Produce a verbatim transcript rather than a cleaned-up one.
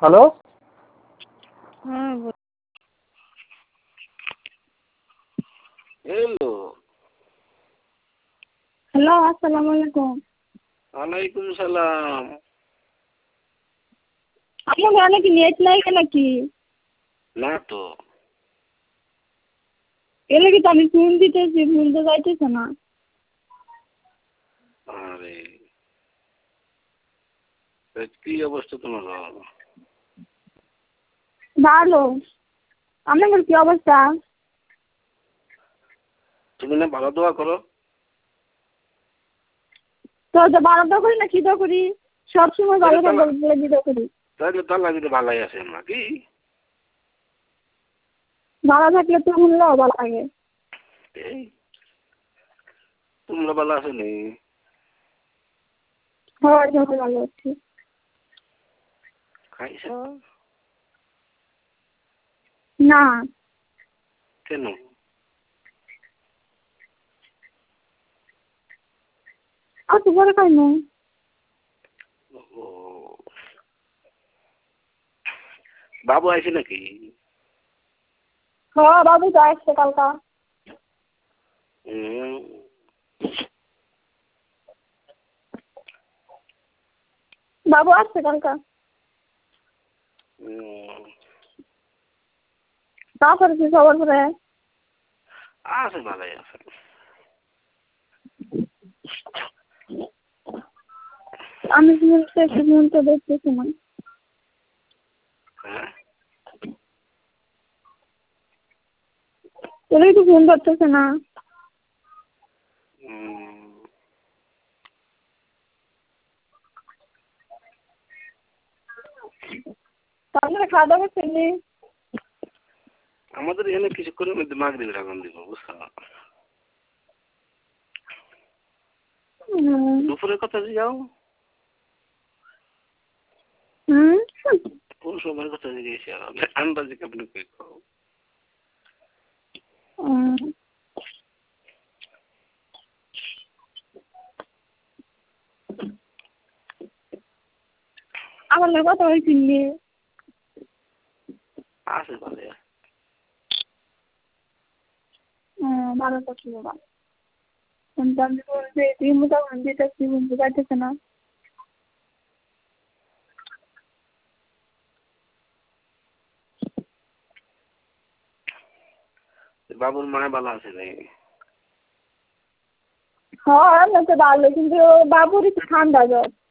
Hello. হ্যাঁ hello. Hello, আসসালামু আলাইকুম। ওয়ালাইকুম সালাম। আপনার ঘরে কি নেট নাই নাকি? না তো। এলে কি তো আমি ফোন দিতেছি, ফোন তো যাইতেছে না। আরে কি অবস্থা তোমার? ভালো। আপনার কি অবস্থা? তুমি না ভালো দোয়া করো? তো তো ভালো দোয়া করি না কি দোয়া করি? সবসময় ভালো থাকবো বলে কি দোয়া করি? তাহলে তার লাগে ভালাই আছে নাকি? ভালো থাকলে তো শুনলেও ভালো লাগে। এই তোমরা ভালো আছো নি? হয় যত ভালো আছি। খাইছ? না। কেন? আর তো পরে খাইনো। ও বাবু আইছে নাকি? হ্যাঁ বাবু তো আসছে কালকা। হুম। বাবু আসছে কালকা। হুম। তারপরে কি খবর পরে? আছে ভালাই আছে। আমি শুনতে শুনতে দেখতেছি না। হ্যাঁ। তোর তো ফোন করতেছে না। হুম। তাহলে খাওয়া দাওয়া করছিলি? আমাদের এখানে কিছুক্ষণের মধ্যে মাগরিবের আগুন দিব বুঝছো? দুপুরের কথা যাও। হুম। কোন সময়ের কথা জিজ্ঞেস আন্দাজে কেমন কই খাও? আমার লোক কত হয়েছিলি? আছে ভালো। হ্যাঁ ভালো তো ছিল ভালো। কিন্তু আমি বলছি তুই মোটামুটি যেটা তুই বলতে পারতেছে না। বাবুর মায় ভালো আছে নাই? হ্যাঁ আমি তো ভালো কিন্তু বাবুরই তো ঠান্ডা জ্বর।